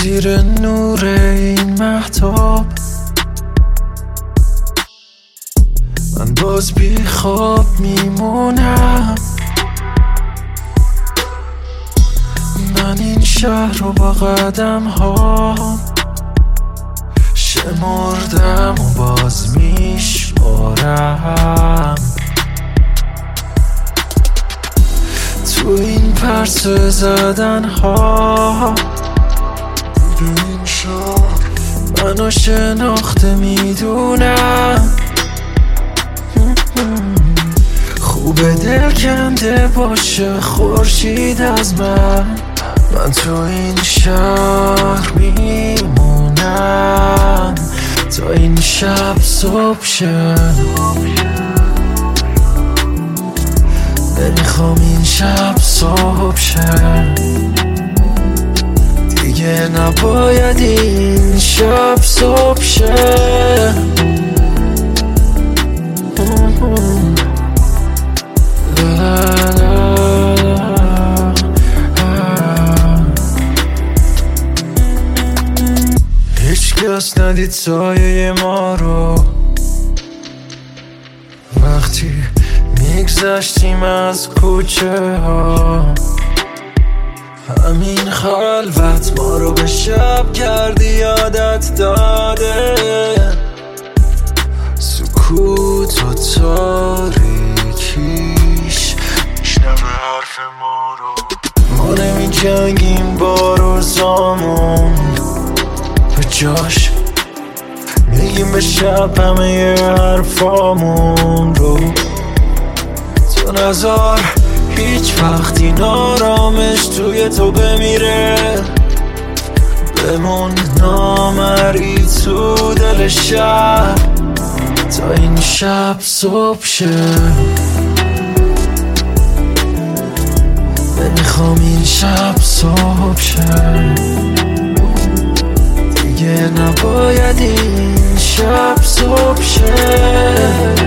زیر نور این مهتاب من باز بی خواب میمونم. من این شهر رو با قدم ها شمردم و باز میشمارم. تو این پرسه زدن ها این شهر منو شناخته میدونم. خوبه دل کنده باشه خورشید از من تو این شهر میمونم تا این شب صبح شه. نمیخوام این شب صبح شه دیگه، نباید این شب صبح شه. هیچ کس ندید سایه ما رو وقتی میگذشتیم از کوچه ها. همین خلوت ما رو به شب کردی یادت داده. سکوت و تاریکیش میشنوه حرف ما رو. ما نمی جنگیم با روزامون به جاش میگیم به شب همه حرفامون رو. تو نذار هیچ وقتی نارامش توی تو بمیره. بمون نامری تو دل شب تا این شب صبح شه. نمیخوام این شب صبح شه دیگه، نباید این شب صبح شه.